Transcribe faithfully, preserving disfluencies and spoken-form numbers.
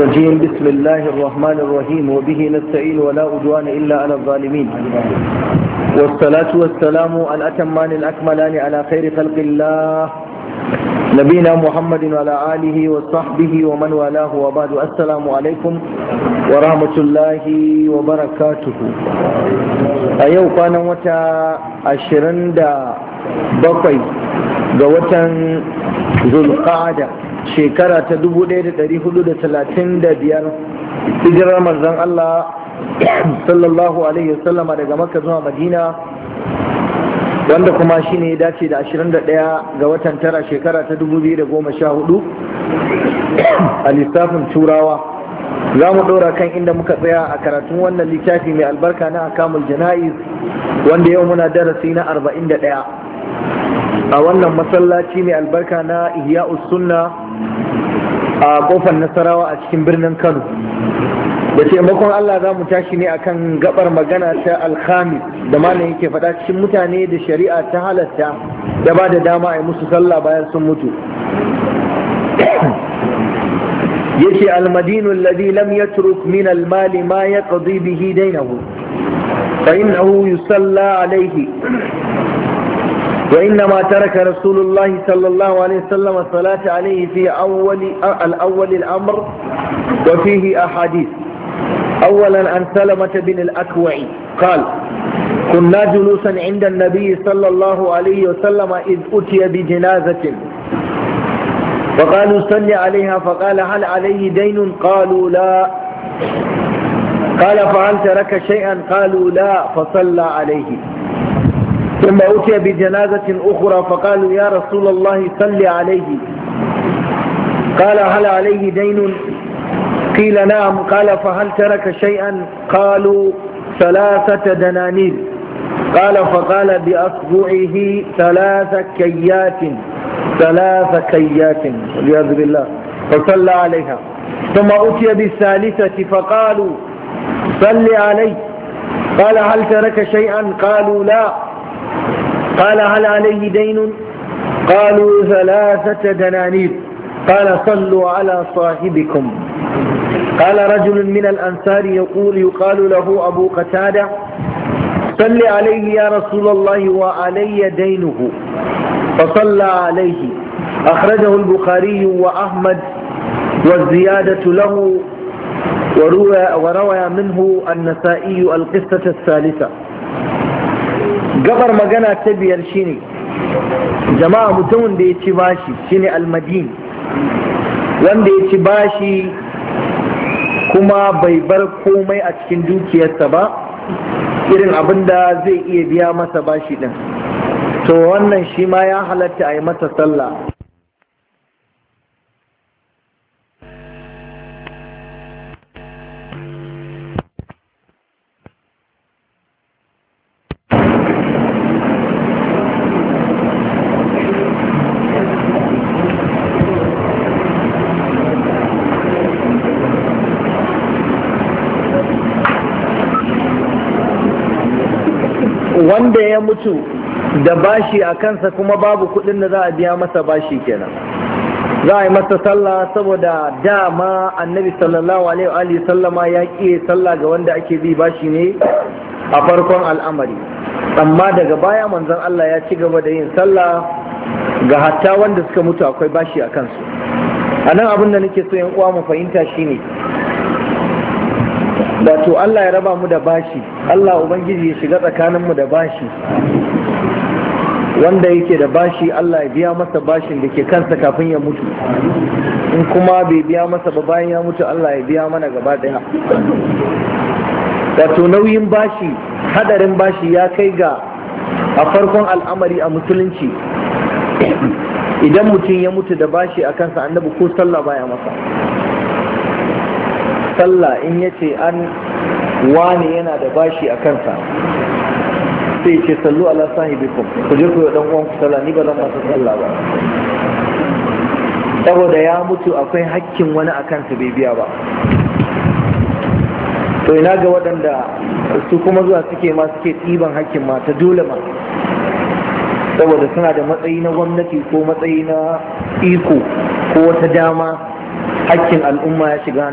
الرجيم. بسم الله الرحمن الرحيم، وبه نستعين ولا عدوان إلا على الظالمين، والصلاة والسلام الأتمان الأكملان على خير خلق الله نبينا محمد وعلى آله وصحبه ومن والاه، وبعد. السلام عليكم ورحمة الله وبركاته. أيوة كان متى عشرين دا بقي قوة ذو القعدة shekara ta dubu ɗaya da ɗari hudu da talatin da biyar hijirar manzon Allah sallallahu alaihi wasallama daga Makka zuwa Madina, wanda kuma shine ya dace da ashirin da ɗaya ga watan tara shekara ta dubu biyu da goma sha hudu a lissafin turawa. Za mu ɗora kan inda muka tsaya a karatun wannan littafi mai albarka na Ahkamul Jana'iz, wanda yau muna darasi na arba'in da ɗaya a wannan masallaci mai albarka na Ihya'us Sunna a kofar Nasarawa a cikin birnin Kano. Da taimakon Allah za mu tashi ne akan gabar magana ta alkhamis da malam yake faɗa cikin mutane da shari'a ta halatta da ba da dama a yi musu sallah bayan sun mutu. yace almadinu alladhi lam yatruk min almali ma yaqdi bihi daynahu fa innahu yusalla alayhi. وإنما ترك رسول الله صلى الله عليه وسلم الصلاة عليه في أول الأول الأمر وفيه أحاديث. أولا عن سلمة بن الأكوع قال: كنا جلوسا عند النبي صلى الله عليه وسلم إذ أتي بجنازة فقالوا صل عليها، فقال: هل عليه دين؟ قالوا لا. قال: فهل ترك شيئا؟ قالوا لا، فصلى عليه. ثم أتي بجنازة أخرى فقالوا: يا رسول الله صل عليه. قال: هل عليه دين؟ قيل: نعم. قال: فهل ترك شيئا؟ قالوا: ثلاثة دنانير. قال: فقال بأصبعه ثلاث كيات ثلاث كيات والعياذ بالله، فصلى عليها. ثم أتي بالثالثة فقالوا: صل عليه. قال: هل ترك شيئا؟ قالوا: لا. قال: هل عليه دين؟ قالوا: ثلاثة دنانير. قال: صلوا على صاحبكم. قال رجل من الأنصار يقول يقال له أبو قتادة: صل عليه يا رسول الله وعلي دينه، فصلى عليه. أخرجه البخاري وأحمد والزيادة له، وروى, وروى منه النسائي القصة الثالثة. gabar magana ta biyar shine jama'a mutumin da ya ci bashi shine almadin, wanda ya ci bashi kuma bai bar komai a cikin dukiyarsa ba, irin abin da zai iya biya masa bashi din, to wannan shi ma ya halatta a yi masa sallah. Wanda ya mutu da bashi a kansa kuma babu kudin da za a biya masa bashi kenan, za a yi masa sallah, saboda dama annabi sallallahu alaihi wa sallama ya ƙi sallah ga wanda ake bi bashi ne a farkon al'amari, amma daga baya manzon Allah ya ci gaba da yin sallah ga hatta wanda suka mutu akwai bashi a kansu. A nan abin da nake so yan uwa mu fahimta shine, wato Allah ya raba mu da bashi, Allah Ubangiji ya shiga tsakaninmu da bashi. Wanda yake da bashi Allah ya biya masa bashin da ke kansa kafin ya mutu, in kuma bai biya masa ba bayan ya mutu Allah ya biya mana gaba daya. Wato nauyin bashi, hadarin bashi ya kai ga a farkon al'amari a musulunci idan mutum ya mutu da bashi a kansa, annabi ko sallah baya masa sallah. In yace an wani yana da bashi a kansa, sai ce sallu ala sahibikum, ku je ku yi dan uwan ku sallah, ni ba zan masa sallah ba, saboda ya mutu akwai hakkin wani a kansa bai biya ba. To ina ga waɗanda su kuma zuwa suke ma suke ɗiban hakkin mata dole ma, saboda suna da matsayi na gwamnati ko matsayi na iko ko wata dama, hakkin al'umma ya shiga